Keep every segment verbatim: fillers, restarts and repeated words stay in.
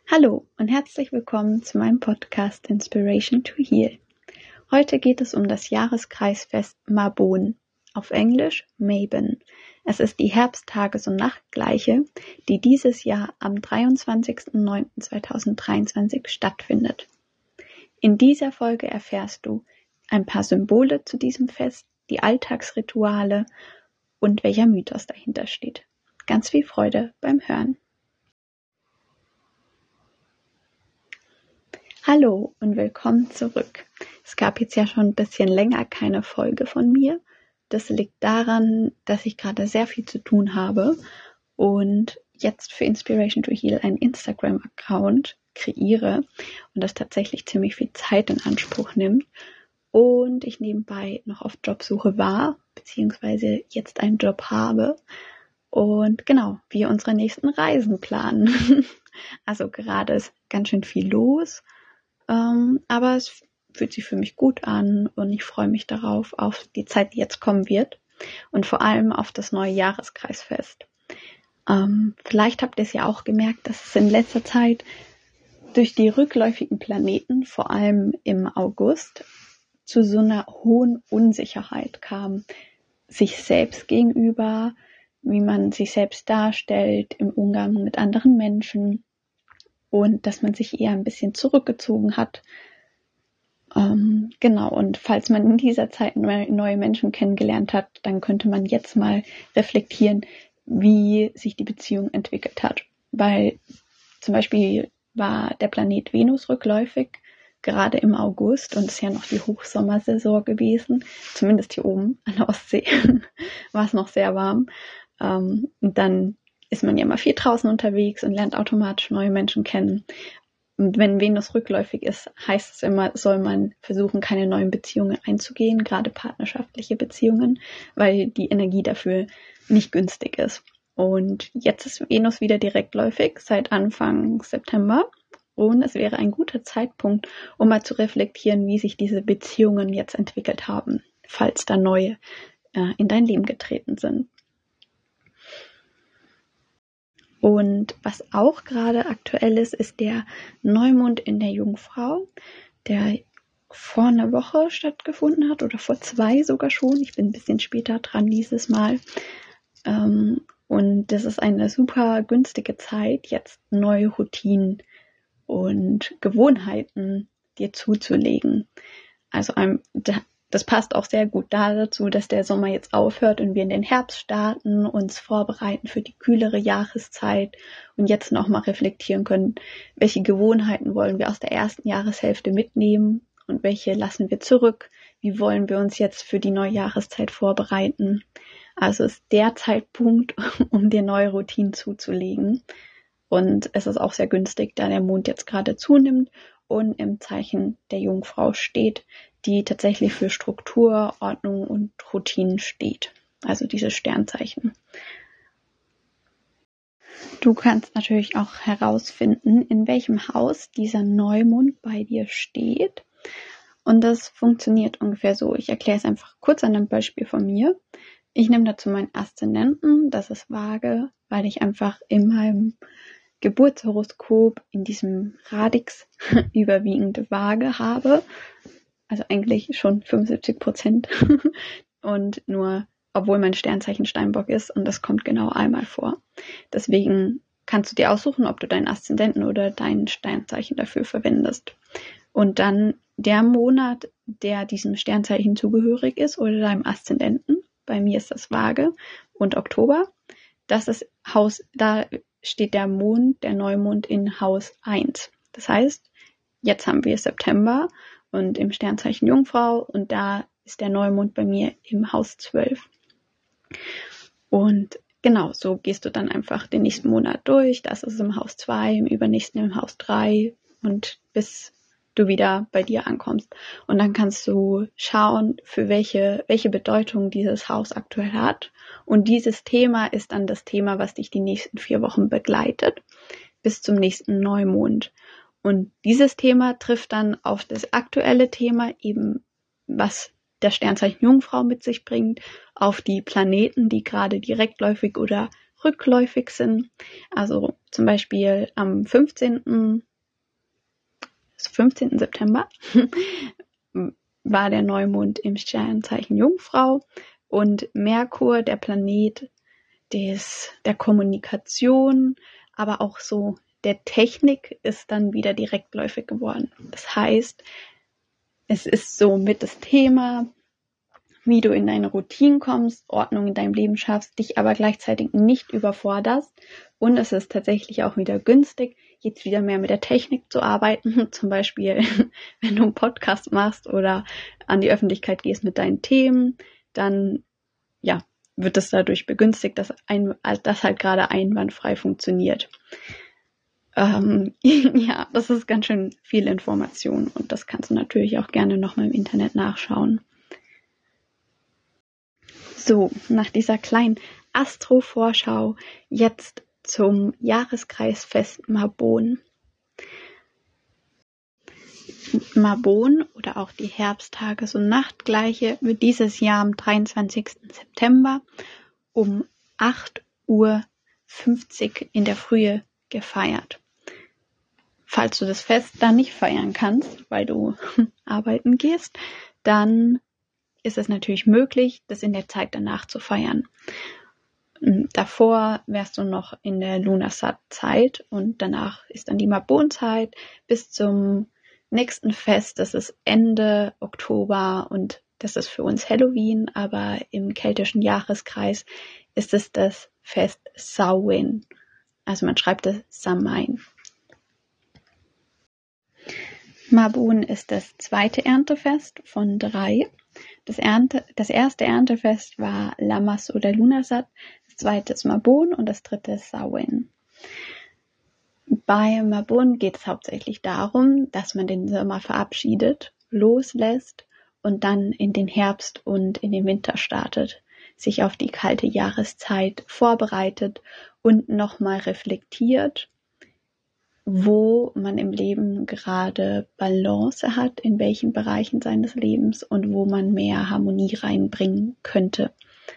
Hallo und herzlich willkommen zu meinem Podcast Inspiration to Heal. Heute geht es um das Jahreskreisfest Mabon, auf Englisch Mabon. Es ist die Herbsttages- und Nachtgleiche, die dieses Jahr am dreiundzwanzigsten neunten zweitausenddreiundzwanzig stattfindet. In dieser Folge erfährst du ein paar Symbole zu diesem Fest, die Alltagsrituale und welcher Mythos dahinter steht. Ganz viel Freude beim Hören. Hallo und willkommen zurück. Es gab jetzt ja schon ein bisschen länger keine Folge von mir. Das liegt daran, dass ich gerade sehr viel zu tun habe und jetzt für Inspiration to Heal einen Instagram-Account kreiere und das tatsächlich ziemlich viel Zeit in Anspruch nimmt und ich nebenbei noch auf Jobsuche war, beziehungsweise jetzt einen Job habe und genau, wir unsere nächsten Reisen planen. Also gerade ist ganz schön viel los. Ähm, aber es fühlt sich für mich gut an und ich freue mich darauf, auf die Zeit, die jetzt kommen wird und vor allem auf das neue Jahreskreisfest. Ähm, vielleicht habt ihr es ja auch gemerkt, dass es in letzter Zeit durch die rückläufigen Planeten, vor allem im August, zu so einer hohen Unsicherheit kam, sich selbst gegenüber, wie man sich selbst darstellt im Umgang mit anderen Menschen. Und dass man sich eher ein bisschen zurückgezogen hat. Ähm, genau, und falls man in dieser Zeit neue Menschen kennengelernt hat, dann könnte man jetzt mal reflektieren, wie sich die Beziehung entwickelt hat. Weil zum Beispiel war der Planet Venus rückläufig, gerade im August, und es ist ja noch die Hochsommersaison gewesen, zumindest hier oben an der Ostsee war es noch sehr warm. Ähm, und dann ist man ja mal viel draußen unterwegs und lernt automatisch neue Menschen kennen. Und wenn Venus rückläufig ist, heißt es immer, soll man versuchen, keine neuen Beziehungen einzugehen, gerade partnerschaftliche Beziehungen, weil die Energie dafür nicht günstig ist. Und jetzt ist Venus wieder direktläufig seit Anfang September und es wäre ein guter Zeitpunkt, um mal zu reflektieren, wie sich diese Beziehungen jetzt entwickelt haben, falls da neue äh, in dein Leben getreten sind. Und was auch gerade aktuell ist, ist der Neumond in der Jungfrau, der vor einer Woche stattgefunden hat oder vor zwei sogar schon. Ich bin ein bisschen später dran dieses Mal. Und das ist eine super günstige Zeit, jetzt neue Routinen und Gewohnheiten dir zuzulegen. Also das passt auch sehr gut dazu, dass der Sommer jetzt aufhört und wir in den Herbst starten, uns vorbereiten für die kühlere Jahreszeit und jetzt nochmal reflektieren können, welche Gewohnheiten wollen wir aus der ersten Jahreshälfte mitnehmen und welche lassen wir zurück, wie wollen wir uns jetzt für die neue Jahreszeit vorbereiten. Also ist der Zeitpunkt, um dir neue Routinen zuzulegen. Und es ist auch sehr günstig, da der Mond jetzt gerade zunimmt und im Zeichen der Jungfrau steht, die tatsächlich für Struktur, Ordnung und Routinen steht. Also dieses Sternzeichen. Du kannst natürlich auch herausfinden, in welchem Haus dieser Neumond bei dir steht. Und das funktioniert ungefähr so. Ich erkläre es einfach kurz an einem Beispiel von mir. Ich nehme dazu meinen Aszendenten, das ist Waage, weil ich einfach in meinem Geburtshoroskop in diesem Radix überwiegende Waage habe. Also eigentlich schon fünfundsiebzig Prozent und nur, obwohl mein Sternzeichen Steinbock ist und das kommt genau einmal vor. Deswegen kannst du dir aussuchen, ob du deinen Aszendenten oder dein Sternzeichen dafür verwendest. Und dann der Monat, der diesem Sternzeichen zugehörig ist oder deinem Aszendenten, bei mir ist das Waage und Oktober, das ist Haus, da steht der Mond, der Neumond in Haus eins. Das heißt, jetzt haben wir September und im Sternzeichen Jungfrau und da ist der Neumond bei mir im Haus zwölf. Und genau, so gehst du dann einfach den nächsten Monat durch. Das ist im Haus zwei, im übernächsten im Haus drei und bis du wieder bei dir ankommst. Und dann kannst du schauen, für welche, welche Bedeutung dieses Haus aktuell hat. Und dieses Thema ist dann das Thema, was dich die nächsten vier Wochen begleitet, bis zum nächsten Neumond. Und dieses Thema trifft dann auf das aktuelle Thema, eben was der Sternzeichen Jungfrau mit sich bringt, auf die Planeten, die gerade direktläufig oder rückläufig sind. Also zum Beispiel am fünfzehnten September war der Neumond im Sternzeichen Jungfrau und Merkur, der Planet des, der Kommunikation, aber auch so der Technik, ist dann wieder direktläufig geworden. Das heißt, es ist somit das Thema, wie du in deine Routinen kommst, Ordnung in deinem Leben schaffst, dich aber gleichzeitig nicht überforderst. Und es ist tatsächlich auch wieder günstig, jetzt wieder mehr mit der Technik zu arbeiten. Zum Beispiel, wenn du einen Podcast machst oder an die Öffentlichkeit gehst mit deinen Themen, dann ja, wird es dadurch begünstigt, dass, ein, dass halt gerade einwandfrei funktioniert. Ähm, ja, das ist ganz schön viel Information und das kannst du natürlich auch gerne nochmal im Internet nachschauen. So, nach dieser kleinen Astro-Vorschau jetzt zum Jahreskreisfest Mabon. Mabon oder auch die Herbsttages- und Nachtgleiche wird dieses Jahr am dreiundzwanzigsten September um acht Uhr fünfzig in der Frühe gefeiert. Falls du das Fest dann nicht feiern kannst, weil du arbeiten gehst, dann ist es natürlich möglich, das in der Zeit danach zu feiern. Davor wärst du noch in der Lunarsat-Zeit und danach ist dann die Mabon-Zeit bis zum nächsten Fest. Das ist Ende Oktober und das ist für uns Halloween, aber im keltischen Jahreskreis ist es das Fest Samhain. Also man schreibt es Samhain. Mabon ist das zweite Erntefest von drei. Das, Ernte, das erste Erntefest war Lammas oder Lunarsat, das zweite ist Mabon und das dritte ist Samhain. Bei Mabon geht es hauptsächlich darum, dass man den Sommer verabschiedet, loslässt und dann in den Herbst und in den Winter startet, sich auf die kalte Jahreszeit vorbereitet und nochmal reflektiert, wo man im Leben gerade Balance hat, in welchen Bereichen seines Lebens und wo man mehr Harmonie reinbringen könnte.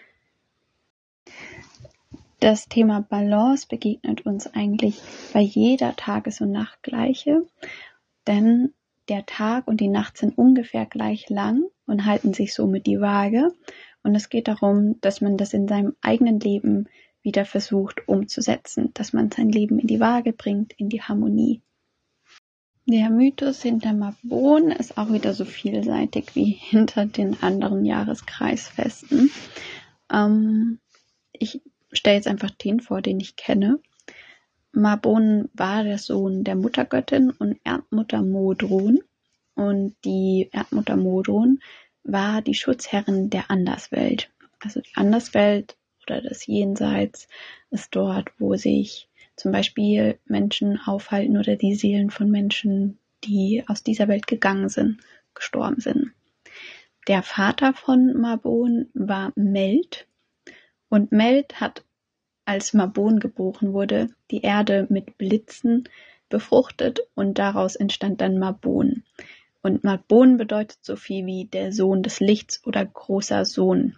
Das Thema Balance begegnet uns eigentlich bei jeder Tages- und Nachtgleiche, denn der Tag und die Nacht sind ungefähr gleich lang und halten sich somit die Waage. Und es geht darum, dass man das in seinem eigenen Leben wieder versucht umzusetzen, dass man sein Leben in die Waage bringt, in die Harmonie. Der Mythos hinter Mabon ist auch wieder so vielseitig wie hinter den anderen Jahreskreisfesten. Ähm, ich stelle jetzt einfach den vor, den ich kenne. Mabon war der Sohn der Muttergöttin und Erdmutter Modron. Und die Erdmutter Modron war die Schutzherrin der Anderswelt. Also die Anderswelt oder das Jenseits ist dort, wo sich zum Beispiel Menschen aufhalten oder die Seelen von Menschen, die aus dieser Welt gegangen sind, gestorben sind. Der Vater von Mabon war Meld und Meld hat, als Mabon geboren wurde, die Erde mit Blitzen befruchtet und daraus entstand dann Mabon. Und Mabon bedeutet so viel wie der Sohn des Lichts oder großer Sohn.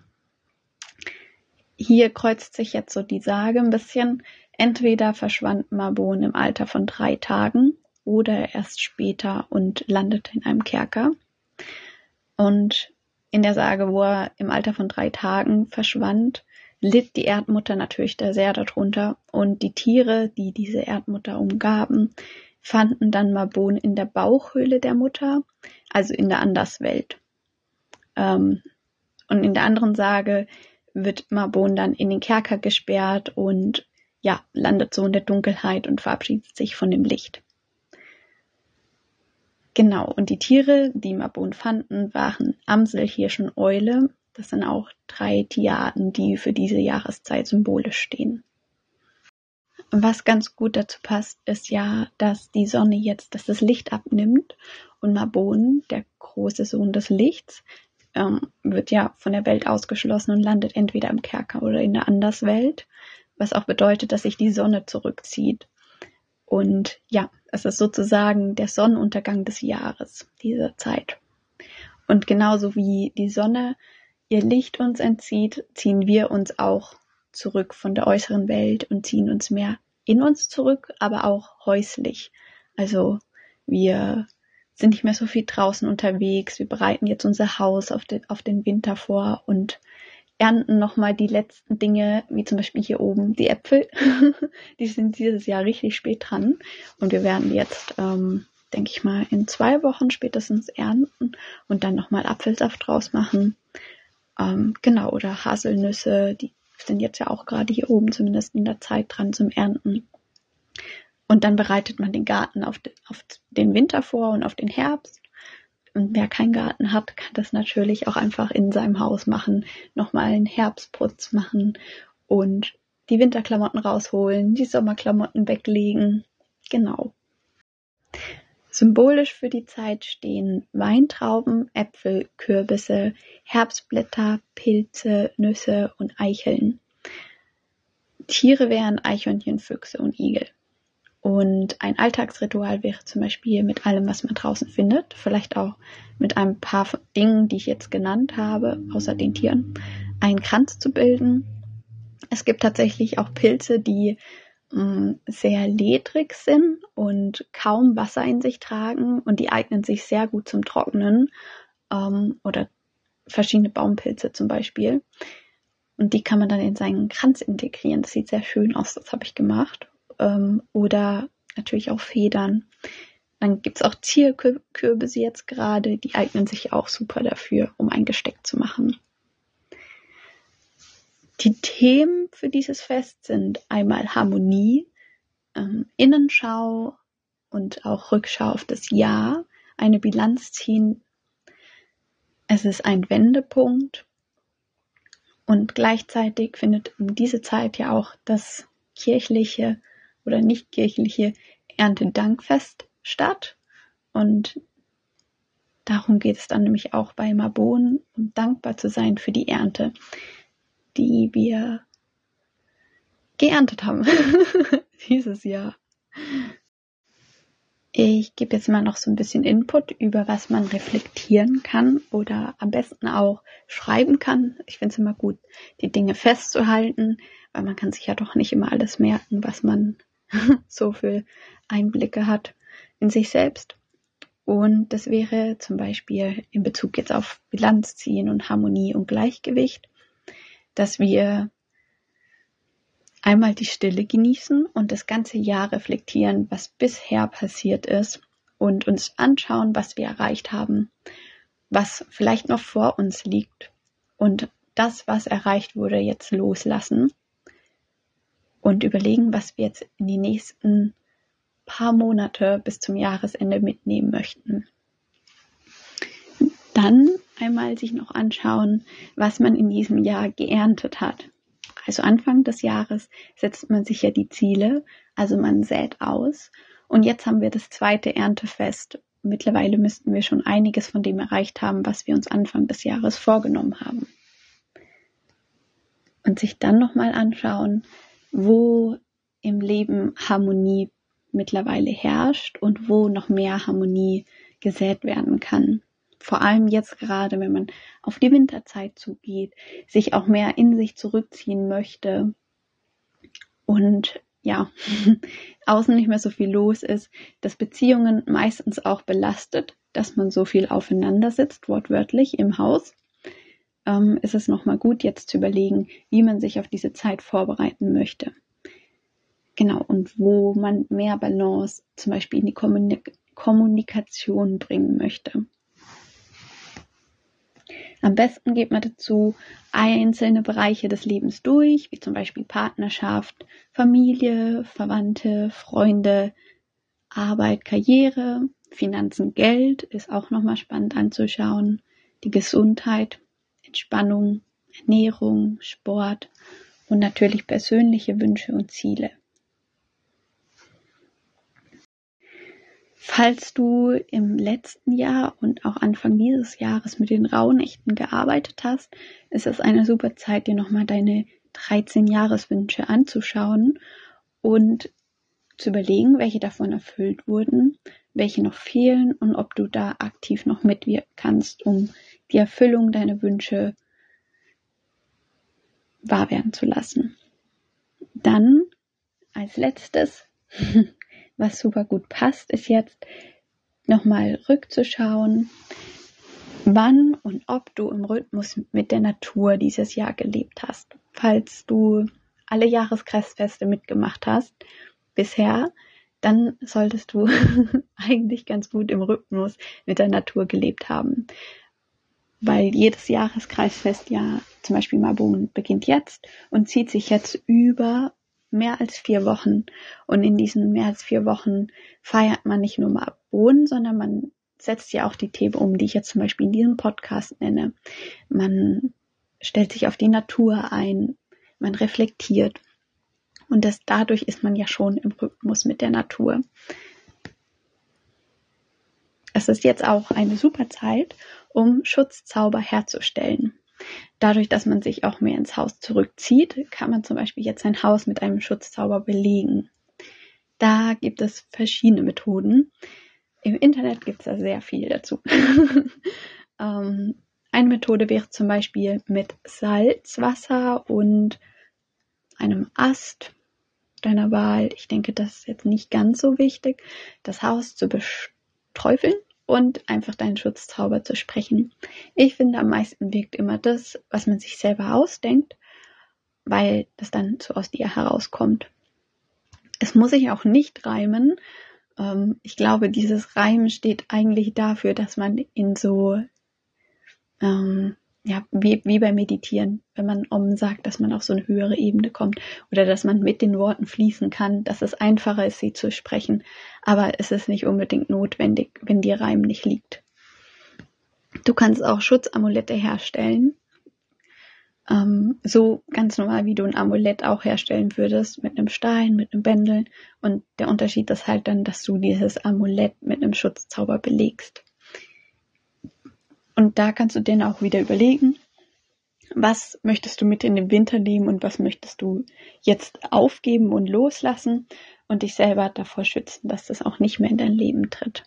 Hier kreuzt sich jetzt so die Sage ein bisschen. Entweder verschwand Mabon im Alter von drei Tagen oder erst später und landete in einem Kerker. Und in der Sage, wo er im Alter von drei Tagen verschwand, litt die Erdmutter natürlich da sehr darunter. Und die Tiere, die diese Erdmutter umgaben, fanden dann Mabon in der Bauchhöhle der Mutter, also in der Anderswelt. Ähm, und in der anderen Sage wird Mabon dann in den Kerker gesperrt und ja, landet so in der Dunkelheit und verabschiedet sich von dem Licht. Genau, und die Tiere, die Mabon fanden, waren Amsel, Hirsch und Eule. Das sind auch drei Tierarten, die für diese Jahreszeit symbolisch stehen. Was ganz gut dazu passt, ist ja, dass die Sonne jetzt, dass das Licht abnimmt und Mabon, der große Sohn des Lichts, ähm, wird ja von der Welt ausgeschlossen und landet entweder im Kerker oder in der Anderswelt, was auch bedeutet, dass sich die Sonne zurückzieht. Und ja, es ist sozusagen der Sonnenuntergang des Jahres, diese Zeit. Und genauso wie die Sonne ihr Licht uns entzieht, ziehen wir uns auch zurück von der äußeren Welt und ziehen uns mehr in uns zurück, aber auch häuslich. Also wir sind nicht mehr so viel draußen unterwegs. Wir bereiten jetzt unser Haus auf den, auf den Winter vor und ernten nochmal die letzten Dinge, wie zum Beispiel hier oben die Äpfel. Die sind dieses Jahr richtig spät dran. Und wir werden jetzt, ähm, denke ich mal, in zwei Wochen spätestens ernten und dann nochmal Apfelsaft draus machen. Ähm, genau, oder Haselnüsse, die sind jetzt ja auch gerade hier oben zumindest in der Zeit dran zum Ernten. Und dann bereitet man den Garten auf den, auf den Winter vor und auf den Herbst. Und wer keinen Garten hat, kann das natürlich auch einfach in seinem Haus machen, nochmal einen Herbstputz machen und die Winterklamotten rausholen, die Sommerklamotten weglegen. Genau. Symbolisch für die Zeit stehen Weintrauben, Äpfel, Kürbisse, Herbstblätter, Pilze, Nüsse und Eicheln. Tiere wären Eichhörnchen, Füchse und Igel. Und ein Alltagsritual wäre zum Beispiel mit allem, was man draußen findet, vielleicht auch mit ein paar Dingen, die ich jetzt genannt habe, außer den Tieren, einen Kranz zu bilden. Es gibt tatsächlich auch Pilze, die mh, sehr ledrig sind und kaum Wasser in sich tragen und die eignen sich sehr gut zum Trocknen, ähm, oder verschiedene Baumpilze zum Beispiel. Und die kann man dann in seinen Kranz integrieren. Das sieht sehr schön aus, das habe ich gemacht. Ähm, oder natürlich auch Federn. Dann gibt es auch Zierkürbisse jetzt gerade, die eignen sich auch super dafür, um ein Gesteck zu machen. Die Themen für dieses Fest sind einmal Harmonie, ähm, Innenschau und auch Rückschau auf das Jahr, eine Bilanz ziehen. Es ist ein Wendepunkt und gleichzeitig findet um diese Zeit ja auch das kirchliche oder nicht kirchliche Erntedankfest statt. Und darum geht es dann nämlich auch bei Mabon, um dankbar zu sein für die Ernte, die wir geerntet haben dieses Jahr. Ich gebe jetzt mal noch so ein bisschen Input über was man reflektieren kann oder am besten auch schreiben kann. Ich finde es immer gut, die Dinge festzuhalten, weil man kann sich ja doch nicht immer alles merken, was man so für Einblicke hat in sich selbst. Und das wäre zum Beispiel in Bezug jetzt auf Bilanz ziehen und Harmonie und Gleichgewicht, dass wir einmal die Stille genießen und das ganze Jahr reflektieren, was bisher passiert ist und uns anschauen, was wir erreicht haben, was vielleicht noch vor uns liegt und das, was erreicht wurde, jetzt loslassen und überlegen, was wir jetzt in die nächsten paar Monate bis zum Jahresende mitnehmen möchten. Dann einmal sich noch anschauen, was man in diesem Jahr geerntet hat. Also Anfang des Jahres setzt man sich ja die Ziele, also man sät aus. Und jetzt haben wir das zweite Erntefest. Mittlerweile müssten wir schon einiges von dem erreicht haben, was wir uns Anfang des Jahres vorgenommen haben. Und sich dann nochmal anschauen, wo im Leben Harmonie mittlerweile herrscht und wo noch mehr Harmonie gesät werden kann. Vor allem jetzt gerade, wenn man auf die Winterzeit zugeht, sich auch mehr in sich zurückziehen möchte und ja, außen nicht mehr so viel los ist, dass Beziehungen meistens auch belastet, dass man so viel aufeinander sitzt, wortwörtlich im Haus, ähm, ist es nochmal gut, jetzt zu überlegen, wie man sich auf diese Zeit vorbereiten möchte. Genau, und wo man mehr Balance zum Beispiel in die Kommunik- Kommunikation bringen möchte. Am besten geht man dazu einzelne Bereiche des Lebens durch, wie zum Beispiel Partnerschaft, Familie, Verwandte, Freunde, Arbeit, Karriere, Finanzen, Geld ist auch nochmal spannend anzuschauen, die Gesundheit, Entspannung, Ernährung, Sport und natürlich persönliche Wünsche und Ziele. Falls du im letzten Jahr und auch Anfang dieses Jahres mit den Rauhnächten gearbeitet hast, ist es eine super Zeit, dir nochmal deine dreizehn Jahreswünsche anzuschauen und zu überlegen, welche davon erfüllt wurden, welche noch fehlen und ob du da aktiv noch mitwirken kannst, um die Erfüllung deiner Wünsche wahr werden zu lassen. Dann als letztes, was super gut passt, ist jetzt nochmal rückzuschauen, wann und ob du im Rhythmus mit der Natur dieses Jahr gelebt hast. Falls du alle Jahreskreisfeste mitgemacht hast bisher, dann solltest du eigentlich ganz gut im Rhythmus mit der Natur gelebt haben. Weil jedes Jahreskreisfest ja zum Beispiel Mabon beginnt jetzt und zieht sich jetzt über mehr als vier Wochen. Und in diesen mehr als vier Wochen feiert man nicht nur Mabon, sondern man setzt ja auch die Themen um, die ich jetzt zum Beispiel in diesem Podcast nenne. Man stellt sich auf die Natur ein, man reflektiert. Und das, dadurch ist man ja schon im Rhythmus mit der Natur. Es ist jetzt auch eine super Zeit, um Schutzzauber herzustellen. Dadurch, dass man sich auch mehr ins Haus zurückzieht, kann man zum Beispiel jetzt sein Haus mit einem Schutzzauber belegen. Da gibt es verschiedene Methoden. Im Internet gibt es da sehr viel dazu. ähm, eine Methode wäre zum Beispiel mit Salzwasser und einem Ast deiner Wahl. Ich denke, das ist jetzt nicht ganz so wichtig, das Haus zu beträufeln und einfach deinen Schutzzauber zu sprechen. Ich finde, am meisten wirkt immer das, was man sich selber ausdenkt, weil das dann so aus dir herauskommt. Es muss sich auch nicht reimen. Ähm, ich glaube, dieses Reimen steht eigentlich dafür, dass man in so, ähm, ja, wie, wie beim Meditieren, wenn man Om sagt, dass man auf so eine höhere Ebene kommt oder dass man mit den Worten fließen kann, dass es einfacher ist, sie zu sprechen. Aber es ist nicht unbedingt notwendig, wenn dir Reim nicht liegt. Du kannst auch Schutzamulette herstellen. Ähm, so ganz normal, wie du ein Amulett auch herstellen würdest, mit einem Stein, mit einem Bändel. Und der Unterschied ist halt dann, dass du dieses Amulett mit einem Schutzzauber belegst. Und da kannst du dir auch wieder überlegen, was möchtest du mit in den Winter nehmen und was möchtest du jetzt aufgeben und loslassen und dich selber davor schützen, dass das auch nicht mehr in dein Leben tritt.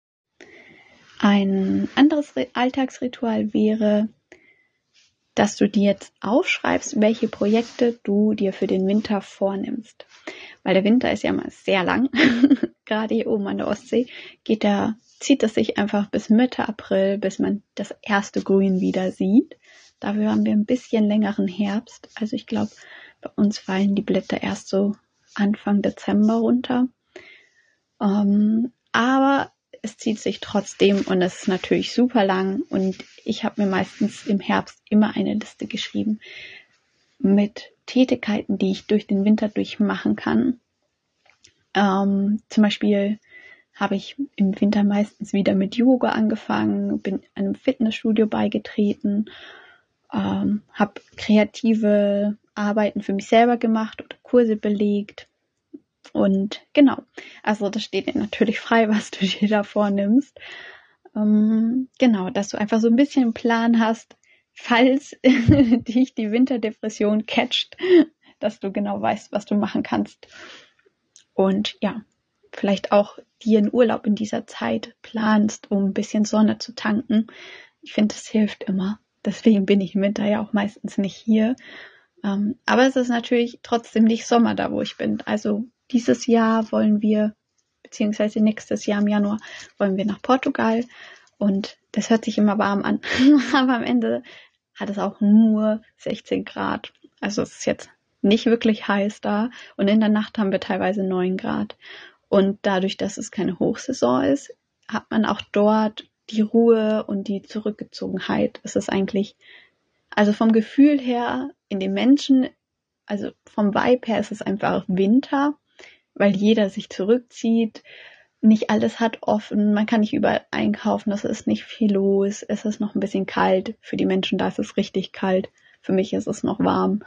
Ein anderes Alltagsritual wäre, dass du dir jetzt aufschreibst, welche Projekte du dir für den Winter vornimmst. Weil der Winter ist ja mal sehr lang, gerade hier oben an der Ostsee, geht der, zieht es sich einfach bis Mitte April, bis man das erste Grün wieder sieht. Dafür haben wir ein bisschen längeren Herbst. Also ich glaube, bei uns fallen die Blätter erst so Anfang Dezember runter. Ähm, aber es zieht sich trotzdem und es ist natürlich super lang. Und ich habe mir meistens im Herbst immer eine Liste geschrieben mit Tätigkeiten, die ich durch den Winter durchmachen kann. Ähm, zum Beispiel habe ich im Winter meistens wieder mit Yoga angefangen, bin einem Fitnessstudio beigetreten, ähm, habe kreative Arbeiten für mich selber gemacht oder Kurse belegt. Und genau, also das steht dir natürlich frei, was du dir da vornimmst. Ähm, genau, dass du einfach so ein bisschen einen Plan hast, falls dich die Winterdepression catcht, dass du genau weißt, was du machen kannst. Und ja, vielleicht auch dir einen Urlaub in dieser Zeit planst, um ein bisschen Sonne zu tanken. Ich finde, das hilft immer. Deswegen bin ich im Winter ja auch meistens nicht hier. Ähm, aber es ist natürlich trotzdem nicht Sommer da, wo ich bin. Also dieses Jahr wollen wir, beziehungsweise nächstes Jahr im Januar, wollen wir nach Portugal. Und das hört sich immer warm an. Aber am Ende hat es auch nur sechzehn Grad. Also es ist jetzt nicht wirklich heiß da. Und in der Nacht haben wir teilweise neun Grad. Und dadurch, dass es keine Hochsaison ist, hat man auch dort die Ruhe und die Zurückgezogenheit. Es ist eigentlich, also vom Gefühl her, in den Menschen, also vom Vibe her ist es einfach Winter, weil jeder sich zurückzieht. Nicht alles hat offen, man kann nicht überall einkaufen, es ist nicht viel los, es ist noch ein bisschen kalt. Für die Menschen da ist es richtig kalt. Für mich ist es noch warm.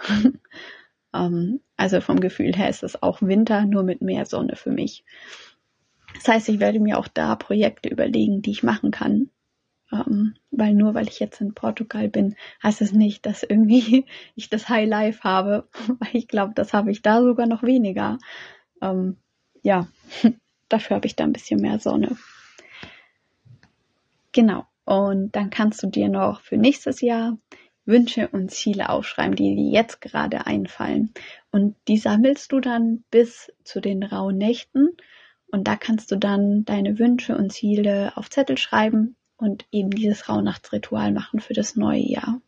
um, also vom Gefühl her ist es auch Winter, nur mit mehr Sonne für mich. Das heißt, ich werde mir auch da Projekte überlegen, die ich machen kann. Um, weil nur weil ich jetzt in Portugal bin, heißt es nicht, dass irgendwie ich das High Life habe. Weil ich glaube, das habe ich da sogar noch weniger. Um, ja, dafür habe ich da ein bisschen mehr Sonne. Genau. Und dann kannst du dir noch für nächstes Jahr Wünsche und Ziele aufschreiben, die dir jetzt gerade einfallen. Und die sammelst du dann bis zu den rauen Nächten. Und da kannst du dann deine Wünsche und Ziele auf Zettel schreiben und eben dieses Rauhnachtsritual machen für das neue Jahr.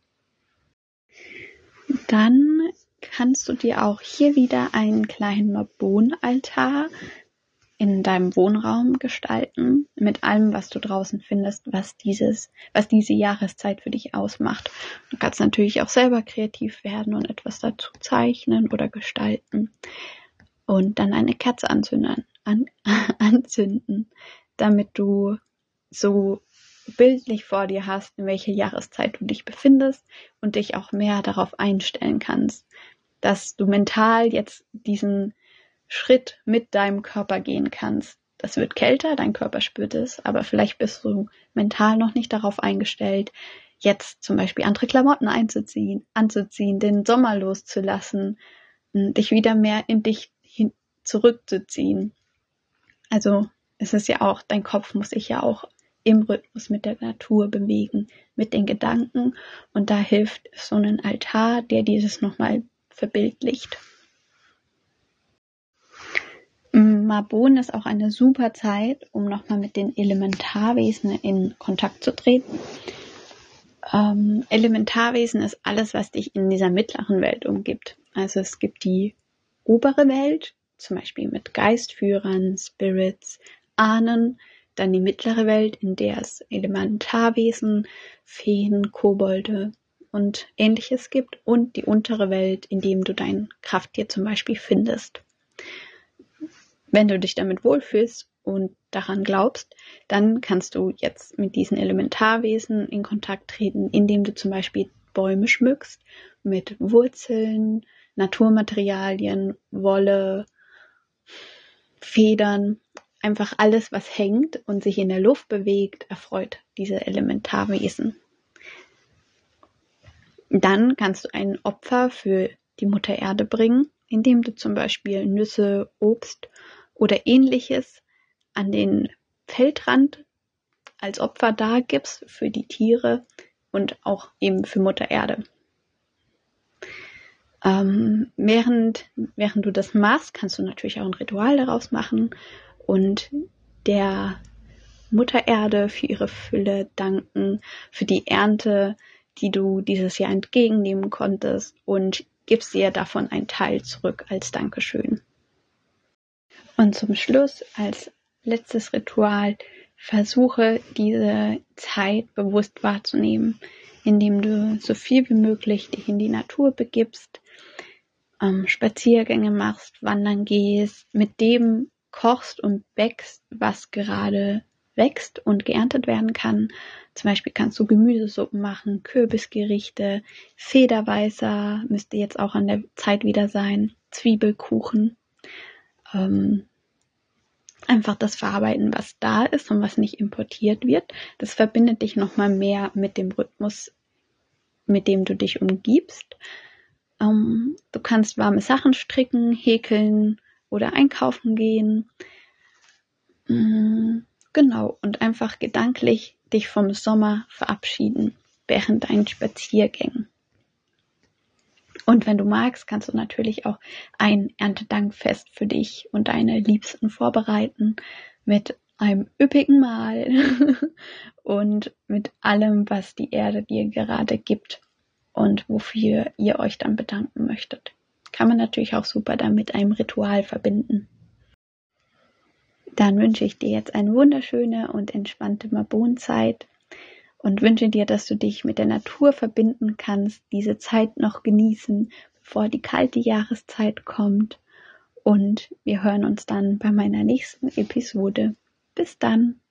Dann kannst du dir auch hier wieder einen kleinen Mabon-Altar in deinem Wohnraum gestalten, mit allem, was du draußen findest, was dieses, was diese Jahreszeit für dich ausmacht. Du kannst natürlich auch selber kreativ werden und etwas dazu zeichnen oder gestalten und dann eine Kerze anzünden, an, anzünden, damit du so bildlich vor dir hast, in welcher Jahreszeit du dich befindest und dich auch mehr darauf einstellen kannst, dass du mental jetzt diesen Schritt mit deinem Körper gehen kannst. Das wird kälter, dein Körper spürt es, aber vielleicht bist du mental noch nicht darauf eingestellt, jetzt zum Beispiel andere Klamotten einzuziehen, anzuziehen, den Sommer loszulassen, dich wieder mehr in dich hin zurückzuziehen. Also es ist ja auch, dein Kopf muss sich ja auch im Rhythmus mit der Natur bewegen, mit den Gedanken, und da hilft so ein Altar, der dieses nochmal verbildlicht. Mabon ist auch eine super Zeit, um nochmal mit den Elementarwesen in Kontakt zu treten. Ähm, Elementarwesen ist alles, was dich in dieser mittleren Welt umgibt. Also es gibt die obere Welt, zum Beispiel mit Geistführern, Spirits, Ahnen, dann die mittlere Welt, in der es Elementarwesen, Feen, Kobolde und Ähnliches gibt, und die untere Welt, in dem du dein Krafttier zum Beispiel findest. Wenn du dich damit wohlfühlst und daran glaubst, dann kannst du jetzt mit diesen Elementarwesen in Kontakt treten, indem du zum Beispiel Bäume schmückst mit Wurzeln, Naturmaterialien, Wolle, Federn. Einfach alles, was hängt und sich in der Luft bewegt, erfreut diese Elementarwesen. Dann kannst du ein Opfer für die Mutter Erde bringen, indem du zum Beispiel Nüsse, Obst oder Ähnliches an den Feldrand als Opfer dargibst für die Tiere und auch eben für Mutter Erde. Ähm, während, während du das machst, kannst du natürlich auch ein Ritual daraus machen und der Mutter Erde für ihre Fülle danken, für die Ernte, die du dieses Jahr entgegennehmen konntest, und gibst ihr davon einen Teil zurück als Dankeschön. Und zum Schluss, als letztes Ritual, versuche diese Zeit bewusst wahrzunehmen, indem du so viel wie möglich dich in die Natur begibst, ähm, Spaziergänge machst, wandern gehst, mit dem kochst und bäckst, was gerade wächst und geerntet werden kann. Zum Beispiel kannst du Gemüsesuppen machen, Kürbisgerichte, Federweißer müsste jetzt auch an der Zeit wieder sein, Zwiebelkuchen. Ähm, einfach das verarbeiten, was da ist und was nicht importiert wird. Das verbindet dich nochmal mehr mit dem Rhythmus, mit dem du dich umgibst. Ähm, du kannst warme Sachen stricken, häkeln oder einkaufen gehen. Mhm. Genau, und einfach gedanklich dich vom Sommer verabschieden während deinen Spaziergängen. Und wenn du magst, kannst du natürlich auch ein Erntedankfest für dich und deine Liebsten vorbereiten mit einem üppigen Mahl und mit allem, was die Erde dir gerade gibt und wofür ihr euch dann bedanken möchtet. Kann man natürlich auch super dann mit einem Ritual verbinden. Dann wünsche ich dir jetzt eine wunderschöne und entspannte Mabon-Zeit und wünsche dir, dass du dich mit der Natur verbinden kannst, diese Zeit noch genießen, bevor die kalte Jahreszeit kommt. Und wir hören uns dann bei meiner nächsten Episode. Bis dann!